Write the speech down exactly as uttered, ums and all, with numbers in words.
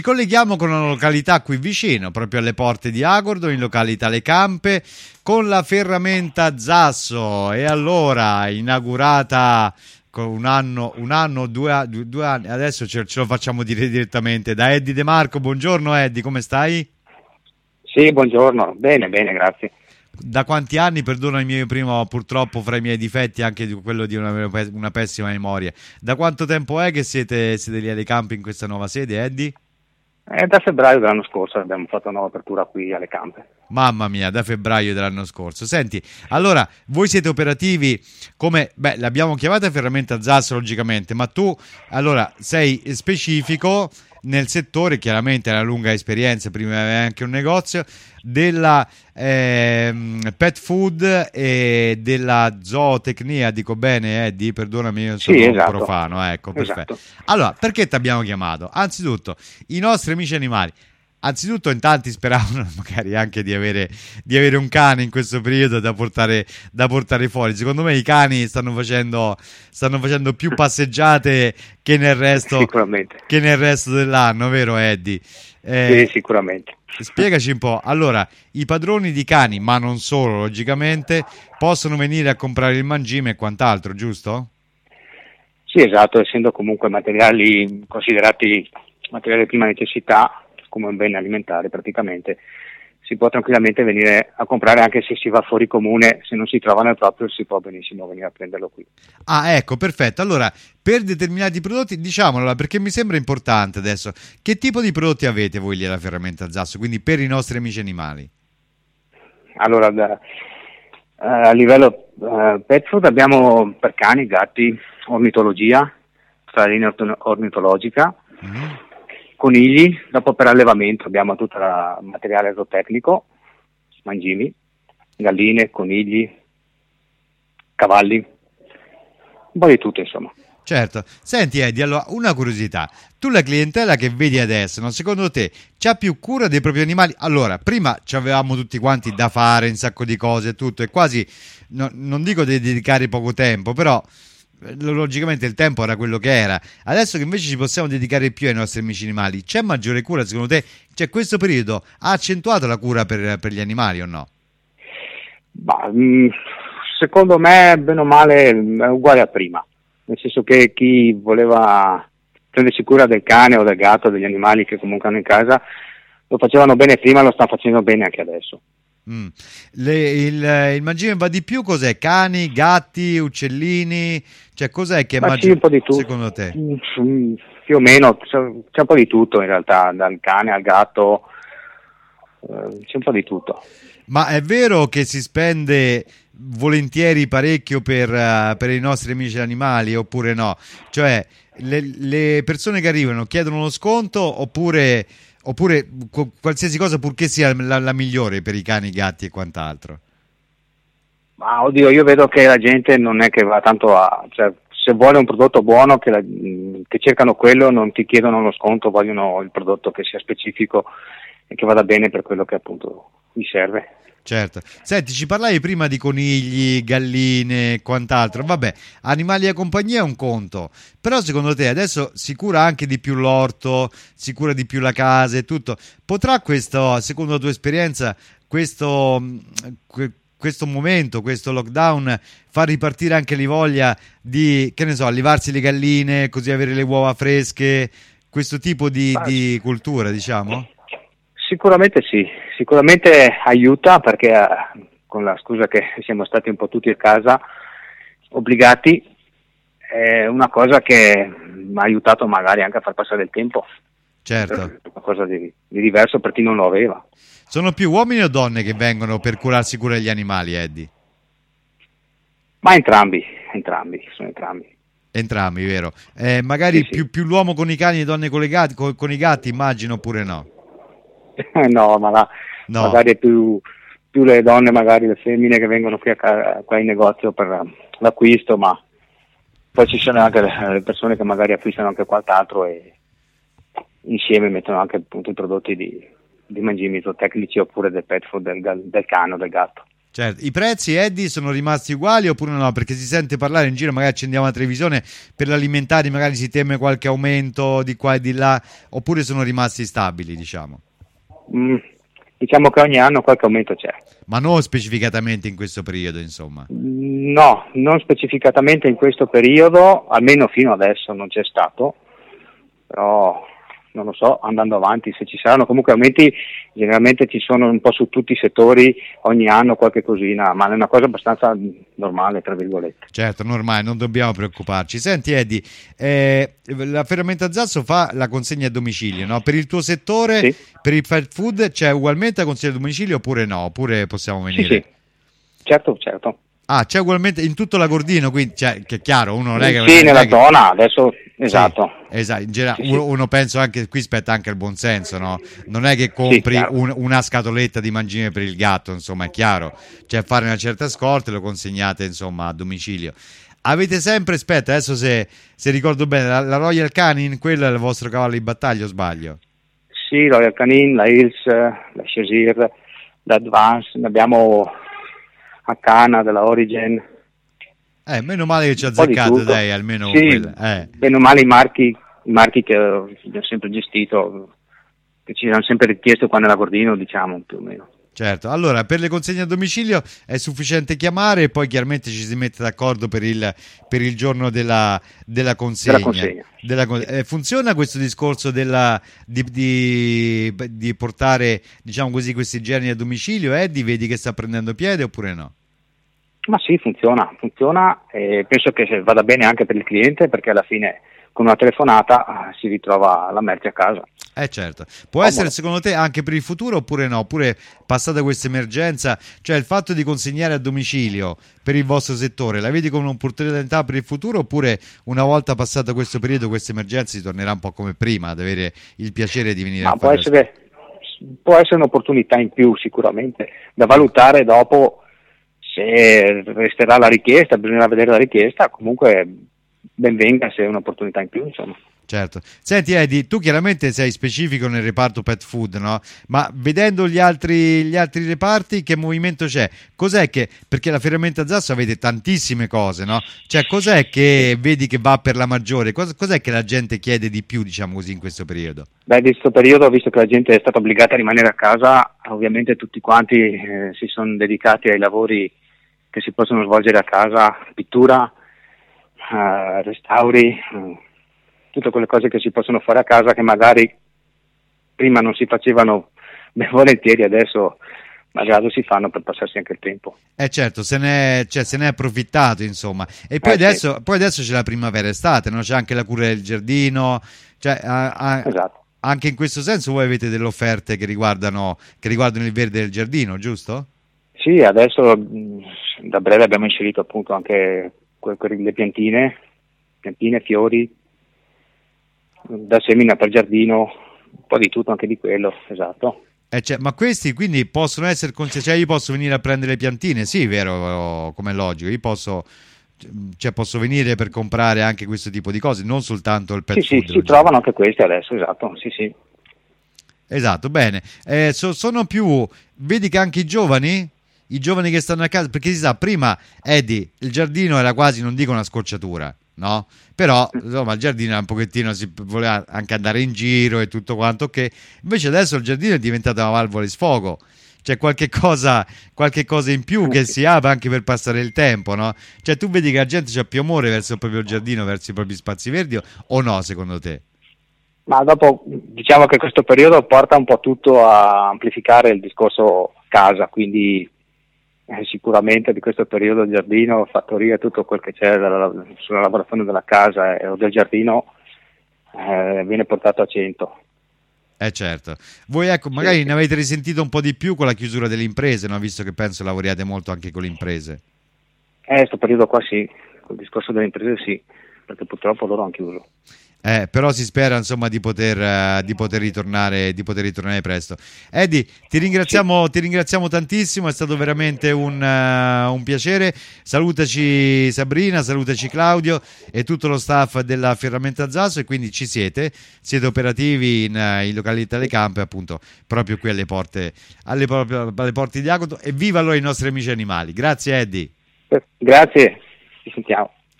Ci colleghiamo con una località qui vicino, proprio alle porte di Agordo, in località Le Campe, con la ferramenta Zasso. E allora, inaugurata con un anno, un anno, due, due, due anni, adesso ce, ce lo facciamo dire direttamente da Eddie De Marco. Buongiorno Eddie, come stai? Sì, buongiorno, bene, bene, grazie. Da quanti anni, perdono il mio primo, purtroppo fra i miei difetti anche di quello di una, una pessima memoria, da quanto tempo è che siete, siete lì alle Campe in questa nuova sede, Eddie? Eh, da febbraio dell'anno scorso abbiamo fatto una nuova apertura qui alle Campe. Mamma mia, da febbraio dell'anno scorso. Senti, allora, voi siete operativi come, beh, l'abbiamo chiamata ferramenta Zasso logicamente, ma tu, allora, sei specifico nel settore, chiaramente hai una lunga esperienza, prima avevi anche un negozio, della ehm, pet food e della zootecnia, dico bene Eddie? Perdonami, io sono Sì, un esatto. profano, ecco, perfetto. Esatto. Allora, perché ti abbiamo chiamato? Anzitutto, i nostri amici animali. Anzitutto in tanti speravano magari anche di avere, di avere un cane in questo periodo da portare, da portare fuori. Secondo me i cani stanno facendo, stanno facendo più passeggiate che nel resto, Sicuramente. che nel resto dell'anno, vero Eddie? Eh, Sì, sicuramente. Spiegaci un po'. Allora, i padroni di cani, ma non solo, logicamente, possono venire a comprare il mangime e quant'altro, giusto? Sì, esatto, essendo comunque materiali considerati materiali di prima necessità, come un bene alimentare praticamente, si può tranquillamente venire a comprare anche se si va fuori comune, se non si trova nel proprio si può benissimo venire a prenderlo qui. Ah, ecco, perfetto. Allora, per determinati prodotti, diciamolo, perché mi sembra importante adesso, che tipo di prodotti avete voi lì alla ferramenta Zasso, quindi per i nostri amici animali? Allora, da, eh, a livello eh, pet food abbiamo per cani, gatti, ornitologia, tra la linea orto- ornitologica, Mm. conigli, dopo per allevamento abbiamo tutto il materiale zootecnico, mangimi, galline, conigli, cavalli, un po' di tutto insomma. Certo. Senti Eddie, allora, una curiosità. Tu la clientela che vedi adesso, no? Secondo te, c'ha più cura dei propri animali? Allora, prima ci avevamo tutti quanti da fare, un sacco di cose e tutto, e quasi, no, non dico di dedicare poco tempo, però logicamente il tempo era quello che era. Adesso che invece ci possiamo dedicare più ai nostri amici animali, c'è maggiore cura secondo te? Cioè questo periodo ha accentuato la cura per, per gli animali o no? Ma, mh, secondo me bene o male è uguale a prima, nel senso che chi voleva prendersi cura del cane o del gatto, degli animali che comunque hanno in casa, lo facevano bene prima, lo stanno facendo bene anche adesso. Mm. Le, il, il mangime va di più, cos'è? Cani, gatti, uccellini? Cioè cos'è che è Ma sì, maggiore un po' di tutto. secondo te? Mm, più o meno, c'è, c'è un po' di tutto in realtà, dal cane al gatto, eh, c'è un po' di tutto. Ma è vero che si spende volentieri parecchio per, eh, per i nostri amici animali oppure no? Cioè le, le persone che arrivano chiedono uno sconto oppure, oppure qu- qualsiasi cosa purché sia la, la migliore per i cani, i gatti e quant'altro? Ma oddio, io vedo che la gente non è che va tanto a... Cioè, se vuole un prodotto buono, che, la- che cercano quello, non ti chiedono lo sconto, vogliono il prodotto che sia specifico e che vada bene per quello che appunto gli serve. Certo. Senti, ci parlavi prima di conigli, galline e quant'altro. Vabbè, animali a compagnia è un conto. Però secondo te adesso si cura anche di più l'orto, si cura di più la casa e tutto. Potrà questo, secondo la tua esperienza, questo, mh, que- questo momento, questo lockdown, far ripartire anche la voglia di, che ne so, allevarsi le galline, così avere le uova fresche, questo tipo di, Ma di cultura, diciamo? sicuramente sì, sicuramente aiuta perché eh, con la scusa che siamo stati un po' tutti a casa obbligati, è una cosa che mi ha aiutato magari anche a far passare il tempo, Certo. una cosa di, di diverso per chi non lo aveva. Sono più uomini o donne che vengono per curarsi cura degli animali, Eddie? Ma entrambi, entrambi, sono entrambi. Entrambi, vero? Eh, magari Sì, sì. più, più l'uomo con i cani e le donne con, le gatti, con, con i gatti, immagino, oppure no? No, ma la- No. magari è più, più le donne, magari le femmine che vengono qui a, ca- qua in negozio per eh, l'acquisto, ma poi ci sono anche le, le persone che magari acquistano anche qualcos'altro e insieme mettono anche appunto i prodotti di, di mangimi zootecnici oppure del pet food del, gal- del cane o del gatto. Certo. I prezzi, Eddie, sono rimasti uguali oppure no? Perché si sente parlare in giro, magari accendiamo la televisione, per gli alimentari magari si teme qualche aumento di qua e di là, oppure sono rimasti stabili, diciamo? Mm, diciamo che ogni anno qualche aumento c'è. Ma non specificatamente in questo periodo, insomma. No, non specificatamente in questo periodo, almeno fino adesso non c'è stato, però non lo so, andando avanti se ci saranno. Comunque aumenti generalmente ci sono un po' su tutti i settori, ogni anno qualche cosina, ma è una cosa abbastanza normale, tra virgolette. Certo, normale, non dobbiamo preoccuparci. Senti Eddie, eh, la Ferramenta Zasso fa la consegna a domicilio, no? Per il tuo settore, Sì. Per il fast food c'è ugualmente la consegna a domicilio oppure no? Oppure possiamo venire? Sì, sì. Certo, certo. Ah, c'è ugualmente in tutto Lagordino, quindi cioè, che è chiaro, uno non è che... Sì, non è nella che... zona, adesso, esatto. Sì, esatto. In genera- Sì, sì. uno, uno penso anche, qui spetta anche il buonsenso, no? Non è che compri chiaro. un- una scatoletta di mangime per il gatto, insomma, è chiaro. Cioè fare una certa scorta e lo consegnate, insomma, a domicilio. Avete sempre, aspetta, adesso se, se ricordo bene, la, la Royal Canin, quello è il vostro cavallo di battaglia o sbaglio? Sì, la Royal Canin, la Hills, la Cheshire, l'Advance, ne abbiamo a Cana della Origin. Eh, meno male che ci ha Un po' di azzeccato, tutto. dai, almeno con Sì, quella. Eh. bene o male i marchi, i marchi che ho sempre gestito, che ci hanno sempre richiesto qua nella Gordino, diciamo, più o meno. Certo, allora per le consegne a domicilio è sufficiente chiamare e poi chiaramente ci si mette d'accordo per il, per il giorno della, della consegna. Della consegna. Della con- eh, funziona questo discorso della, di, di, di portare, diciamo così, questi generi a domicilio? Eddie, vedi che sta prendendo piede oppure no? Ma sì, funziona, funziona e penso che vada bene anche per il cliente perché alla fine con una telefonata eh, si ritrova la merce a casa. Eh certo, può Comodo. essere secondo te anche per il futuro oppure no? Oppure passata questa emergenza, cioè il fatto di consegnare a domicilio per il vostro settore, la vedi come un'opportunità per il futuro oppure una volta passato questo periodo, questa emergenza si tornerà un po' come prima ad avere il piacere di venire Ma a può fare essere, può essere un'opportunità in più sicuramente da valutare dopo se resterà la richiesta, bisognerà vedere la richiesta, comunque ben venga se è un'opportunità in più, insomma. Certo. Senti Eddie, tu chiaramente sei specifico nel reparto pet food, no? Ma vedendo gli altri, gli altri reparti, che movimento c'è? Cos'è che, perché la Ferramenta Zasso avete tantissime cose, no? Cioè cos'è che vedi che va per la maggiore? Cos- cos'è che la gente chiede di più, diciamo così, in questo periodo? Beh, in questo periodo, visto che la gente è stata obbligata a rimanere a casa, ovviamente tutti quanti eh, si sono dedicati ai lavori che si possono svolgere a casa, pittura, eh, restauri, eh, tutte quelle cose che si possono fare a casa che magari prima non si facevano ben volentieri, adesso magari si fanno per passarsi anche il tempo. Eh certo, se ne è, cioè, se ne è approfittato, insomma. E poi, Eh, sì. adesso, poi adesso c'è la primavera estate, no? C'è anche la cura del giardino, cioè, a- a- Esatto. anche in questo senso voi avete delle offerte che riguardano, che riguardano il verde del giardino, giusto? Sì, adesso mh, da breve abbiamo inserito appunto anche que- que- le piantine, piantine, fiori, da semina per giardino, un po' di tutto anche di quello, esatto. Eh, cioè, ma questi quindi possono essere consigliati, cioè io posso venire a prendere le piantine, sì, vero, come è logico, io posso, cioè, posso venire per comprare anche questo tipo di cose, non soltanto il pet Sì, sì, food. si logicamente. trovano anche questi adesso, esatto, sì, sì. Esatto, bene. Eh, so- sono più, vedi che anche i giovani, i giovani che stanno a casa, perché si sa, prima, Eddie, il giardino era quasi, non dico una scocciatura, no? Però, insomma, il giardino era un pochettino, si voleva anche andare in giro e tutto quanto, che invece adesso il giardino è diventato una valvola di sfogo. C'è qualche cosa, qualche cosa in più che si apre anche per passare il tempo, no? Cioè tu vedi che la gente c'ha più amore verso il proprio giardino, verso i propri spazi verdi o no, secondo te? Ma dopo diciamo che questo periodo porta un po' tutto a amplificare il discorso casa, quindi eh, sicuramente di questo periodo il giardino, fattoria, tutto quel che c'è dalla, sulla lavorazione della casa eh, o del giardino eh, viene portato a cento. Eh certo. Voi ecco, magari Sì. ne avete risentito un po' di più con la chiusura delle imprese, no? Visto che penso lavoriate molto anche con le imprese. Eh, questo periodo qua sì, col discorso delle imprese sì, perché purtroppo loro hanno chiuso. Eh, però si spera insomma di poter, uh, di poter ritornare di poter ritornare presto. Eddie, ti ringraziamo, sì. ti ringraziamo tantissimo, è stato veramente un, uh, un piacere. Salutaci Sabrina, salutaci Claudio e tutto lo staff della Ferramenta Zaso, e quindi ci siete, siete operativi in, uh, in località Le Campe, appunto proprio qui alle porte, alle, alle porte di Agoto. E viva allora i nostri amici animali. Grazie Eddie. Grazie, ci sentiamo.